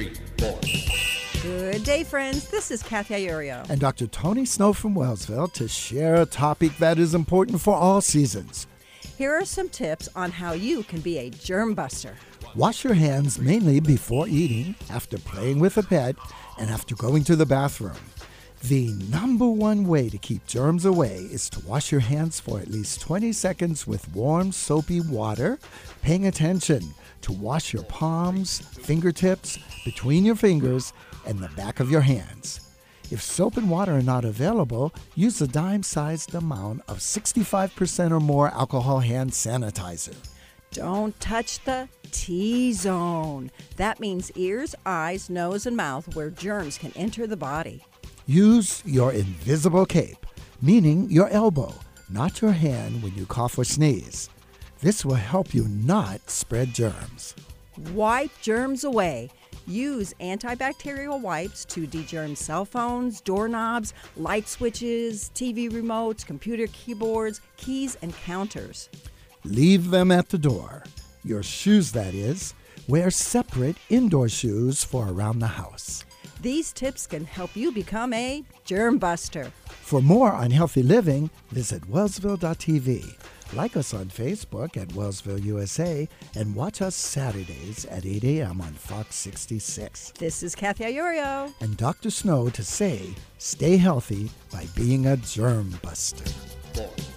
3, 4. Good day, friends. This is Kathy Iorio. And Dr. Tony Snow from Wellsville to share a topic that is important for all seasons. Here are some tips on how you can be a germ buster. Wash your hands mainly before eating, after playing with a pet, and after going to the bathroom. The number one way to keep germs away is to wash your hands for at least 20 seconds with warm, soapy water, paying attention to wash your palms, fingertips, between your fingers, and the back of your hands. If soap and water are not available, use a dime-sized amount of 65% or more alcohol hand sanitizer. Don't touch the T-zone. That means ears, eyes, nose, and mouth where germs can enter the body. Use your invisible cape, meaning your elbow, not your hand when you cough or sneeze. This will help you not spread germs. Wipe germs away. Use antibacterial wipes to degerm cell phones, doorknobs, light switches, TV remotes, computer keyboards, keys, and counters. Leave them at the door. Your shoes, that is. Wear separate indoor shoes for around the house. These tips can help you become a germ buster. For more on healthy living, visit wellsville.tv. Like us on Facebook at Wellsville USA and watch us Saturdays at 8 a.m. on Fox 66. This is Kathy Iorio. And Dr. Snow to say, stay healthy by being a germ buster. 4.